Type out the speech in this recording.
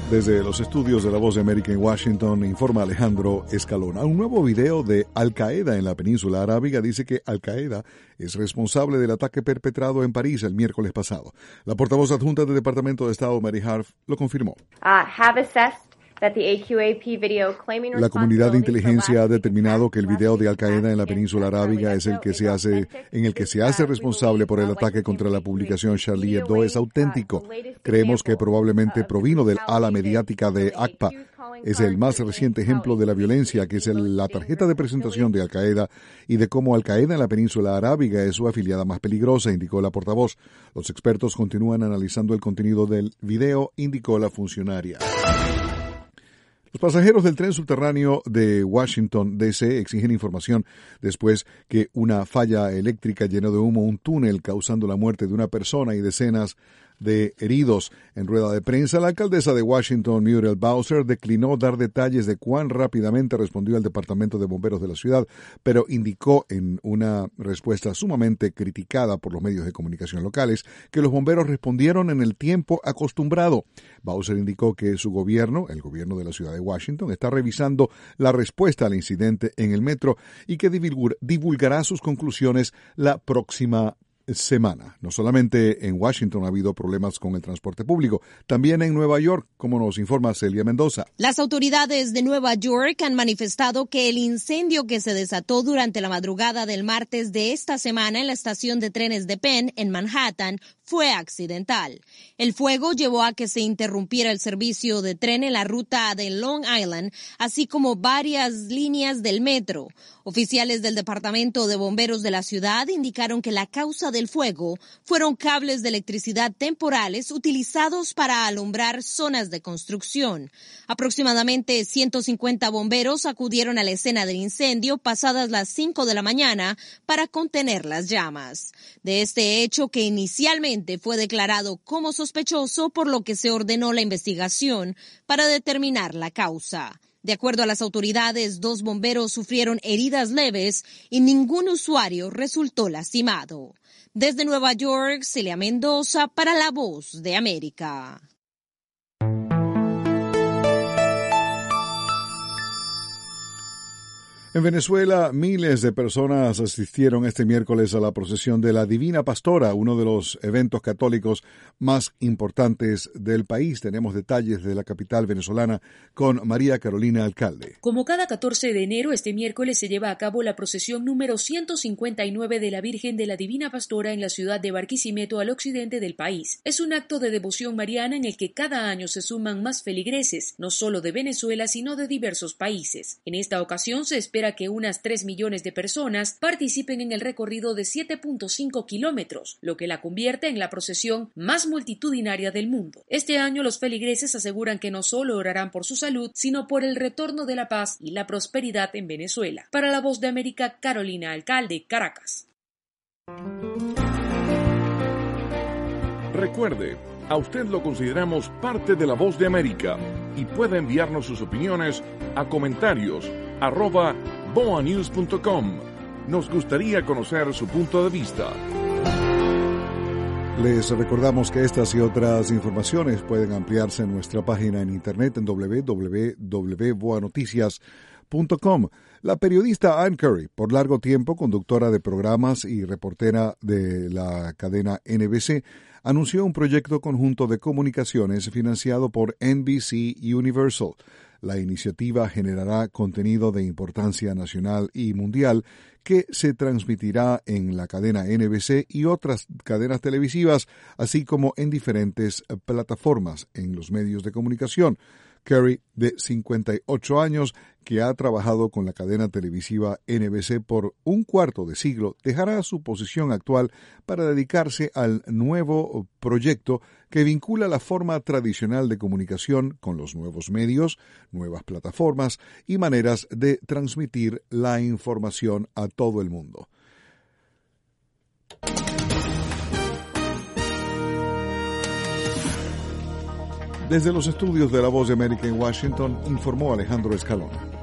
Desde los estudios de La Voz de América en Washington, informa Alejandro Escalona. Un nuevo video de Al-Qaeda en la península arábiga dice que Al-Qaeda es responsable del ataque perpetrado en París el miércoles pasado. La portavoz adjunta del Departamento de Estado, Mary Harf, lo confirmó. La comunidad de inteligencia ha determinado que el video de Al-Qaeda en la península arábiga es el que en el que se hace responsable por el ataque contra la publicación Charlie Hebdo es auténtico. Creemos que probablemente provino del ala mediática de ACPA. Es el más reciente ejemplo de la violencia, que es la tarjeta de presentación de Al-Qaeda y de cómo Al-Qaeda en la península arábiga es su afiliada más peligrosa, indicó la portavoz. Los expertos continúan analizando el contenido del video, indicó la funcionaria. Los pasajeros del tren subterráneo de Washington, D.C. exigen información después que una falla eléctrica llenó de humo un túnel, causando la muerte de una persona y decenas de heridos. En rueda de prensa, la alcaldesa de Washington, Muriel Bowser, declinó dar detalles de cuán rápidamente respondió el Departamento de Bomberos de la ciudad, pero indicó en una respuesta sumamente criticada por los medios de comunicación locales que los bomberos respondieron en el tiempo acostumbrado. Bowser indicó que su gobierno, el gobierno de la ciudad de Washington, está revisando la respuesta al incidente en el metro y que divulgará sus conclusiones la próxima semana. No solamente en Washington ha habido problemas con el transporte público, también en Nueva York, como nos informa Celia Mendoza. Las autoridades de Nueva York han manifestado que el incendio que se desató durante la madrugada del martes de esta semana en la estación de trenes de Penn, en Manhattan, fue accidental. El fuego llevó a que se interrumpiera el servicio de tren en la ruta de Long Island, así como varias líneas del metro. Oficiales del Departamento de Bomberos de la ciudad indicaron que la causa del fuego fueron cables de electricidad temporales utilizados para alumbrar zonas de construcción. Aproximadamente 150 bomberos acudieron a la escena del incendio pasadas las 5 de la mañana para contener las llamas. De este hecho, que inicialmente fue declarado como sospechoso, por lo que se ordenó la investigación para determinar la causa. De acuerdo a las autoridades, 2 bomberos sufrieron heridas leves y ningún usuario resultó lastimado. Desde Nueva York, Celia Mendoza para La Voz de América. En Venezuela, miles de personas asistieron este miércoles a la procesión de la Divina Pastora, uno de los eventos católicos más importantes del país. Tenemos detalles de la capital venezolana con María Carolina Alcalde. Como cada 14 de enero, este miércoles se lleva a cabo la procesión número 159 de la Virgen de la Divina Pastora en la ciudad de Barquisimeto, al occidente del país. Es un acto de devoción mariana en el que cada año se suman más feligreses, no solo de Venezuela, sino de diversos países. En esta ocasión se espera que unas 3 millones de personas participen en el recorrido de 7.5 kilómetros, lo que la convierte en la procesión más multitudinaria del mundo. Este año los feligreses aseguran que no solo orarán por su salud, sino por el retorno de la paz y la prosperidad en Venezuela. Para La Voz de América, Carolina Alcalde, Caracas. Recuerde, a usted lo consideramos parte de La Voz de América y puede enviarnos sus opiniones a comentarios@boanews.com. Nos gustaría conocer su punto de vista. Les recordamos que estas y otras informaciones pueden ampliarse en nuestra página en internet en www.boanoticias.com. La periodista Ann Curry, por largo tiempo conductora de programas y reportera de la cadena NBC, anunció un proyecto conjunto de comunicaciones financiado por NBC Universal. La iniciativa generará contenido de importancia nacional y mundial que se transmitirá en la cadena NBC y otras cadenas televisivas, así como en diferentes plataformas en los medios de comunicación. Curry, de 58 años, que ha trabajado con la cadena televisiva NBC por un cuarto de siglo, dejará su posición actual para dedicarse al nuevo proyecto que vincula la forma tradicional de comunicación con los nuevos medios, nuevas plataformas y maneras de transmitir la información a todo el mundo. Desde los estudios de La Voz de América en Washington, informó Alejandro Escalona.